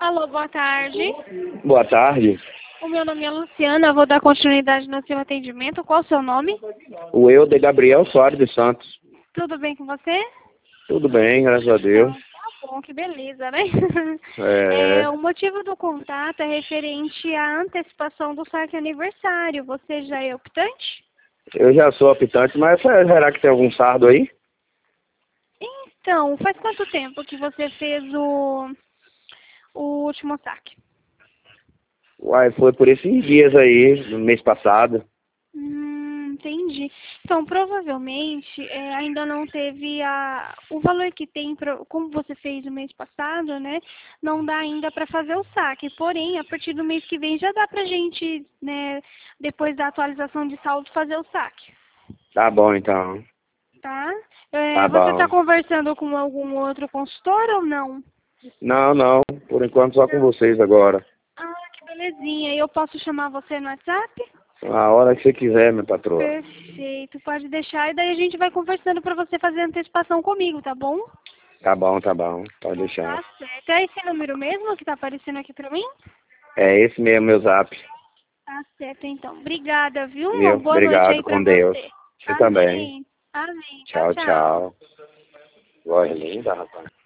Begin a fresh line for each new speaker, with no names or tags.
Alô, boa tarde.
Boa tarde.
O meu nome é Luciana, eu vou dar continuidade no seu atendimento. Qual o seu nome?
O Eude Gabriel Soares dos Santos.
Tudo bem com você?
Tudo bem, graças a Deus.
Então, tá bom, que beleza, né? O motivo do contato é referente à antecipação do saque aniversário. Você já é optante?
Eu já sou optante, mas será que tem algum sardo aí?
Então, faz quanto tempo que você fez o último saque?
Uai, foi por esses dias aí, no mês passado.
Entendi. Então, provavelmente, ainda não teve o valor que tem, como você fez no mês passado, né? Não dá ainda para fazer o saque. Porém, a partir do mês que vem já dá pra gente, né, depois da atualização de saldo, fazer o saque.
Tá bom, então.
Tá?
Tá
Você
bom.
está conversando com algum outro consultor ou não?
Não. Por enquanto só com vocês agora.
Ah, que belezinha. E eu posso chamar você no WhatsApp?
A hora que você quiser, minha patroa.
Perfeito, pode deixar. E daí a gente vai conversando para você fazer a antecipação comigo, tá bom?
Tá bom. Pode deixar.
Tá certo. É esse número mesmo que tá aparecendo aqui para mim?
É esse mesmo, meu zap.
Tá certo, então. Obrigada, viu? Uma
Viu?
boa noite aí
Obrigado,
para
com Deus.
você.
Você também.
Amém. Amém. Tchau,
Tchau,
tchau.
tchau. Voz linda, rapaz.